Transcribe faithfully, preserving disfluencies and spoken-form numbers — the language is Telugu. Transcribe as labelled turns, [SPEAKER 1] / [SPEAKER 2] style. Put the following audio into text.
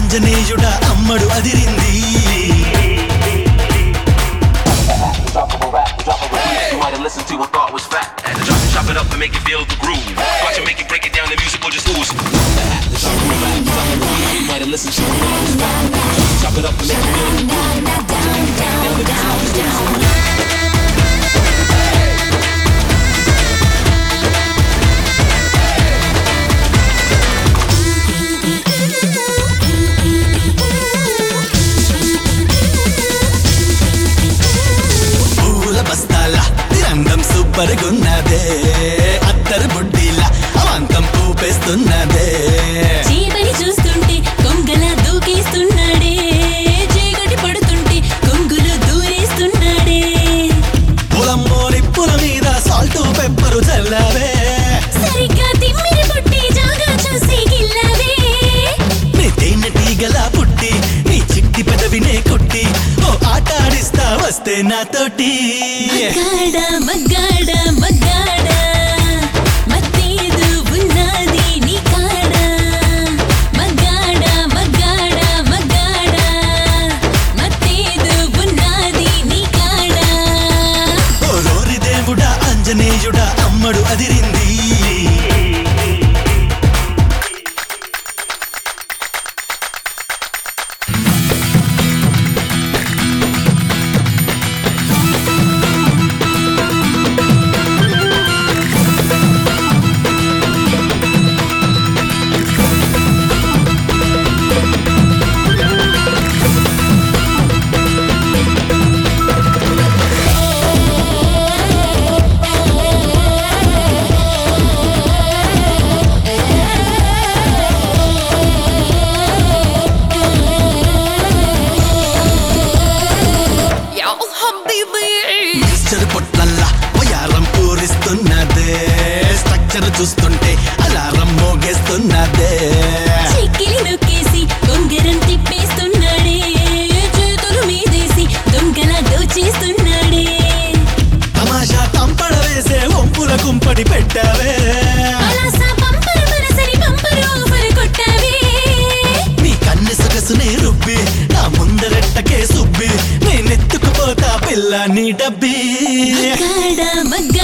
[SPEAKER 1] ఆంజనేయుడా అమ్మడు అదిరింది.
[SPEAKER 2] Listen to what thought was fat. Chop, chop it up and make it feel the groove. Watch it, make it break it down. The music will just ooze. You might have listened to what thought was fat. Chop it up and make it feel the groove. Watch it, make it break it down. The music will just ooze.
[SPEAKER 1] పరుగున్నదే అత్తరు బుడ్డిలా అవంతం పూపేస్తున్నదే.
[SPEAKER 3] చీమని చూస్తుంటే కొంగల దూకేస్తున్నాడే, చీకటి పడుతుంటే కొంగులు దూరేస్తున్నాడే.
[SPEAKER 1] పొలమ్మో నిప్పుల మీద సాల్ట్ పెప్పరు చల్లవే,
[SPEAKER 3] సరిగ్గా తిమ్మిరి పుట్టి జాగా చూసి గిల్లవే.
[SPEAKER 1] నీ తేనె టీగలా పుట్టి నీ చిట్టి పెదవినే కొట్టి ఓ ఆట ఆడిస్తా వస్తే నాతోటి.
[SPEAKER 3] మగ్గాడ మగ్గాడ మగ్గాడ మత్తేదు ఉన్నది నీ కాడ. మగ్గాడ మగ్గాడ మగ్గాడ మత్తేదు ఉన్నది నీ కాడ.
[SPEAKER 1] ఓ రోరి దేవుడా ఆంజనేయుడా అమ్మడు అదిరింది. పొట్లల్లా వయారం పూరిస్తున్నదే, స్ట్రక్చర్ చూస్తుంటే అలారం మోగేస్తున్నదే.
[SPEAKER 3] చిక్కిలి నొక్కేసి కొంగరం తిప్పేస్తున్నాడే, చేతులు మీదేసి దొంగల దోచేస్తున్నాడే.
[SPEAKER 1] తమాషా తంపడ వేసే వంపుల కుంపడి పెట్టావే,
[SPEAKER 3] పలాసా పంపరు మనసరి పంపరు ఆఫరు కొట్టావే.
[SPEAKER 1] నీ కన్ను సొగసునే రుబ్బి నా ముందరెట్టకే సుబ్బి నేనెత్తుకుపోతా పిల్ల నీ డబ్బి.
[SPEAKER 3] మగ్గాడ మగ్గాడ